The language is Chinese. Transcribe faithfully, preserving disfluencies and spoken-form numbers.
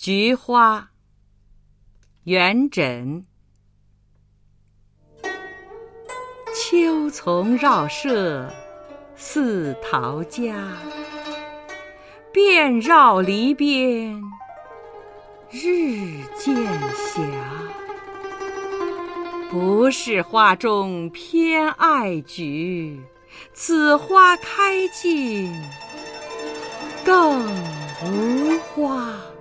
菊花，元稹。秋丛绕舍似陶家，遍绕篱边日渐斜。不是花中偏爱菊，此花开尽更无花。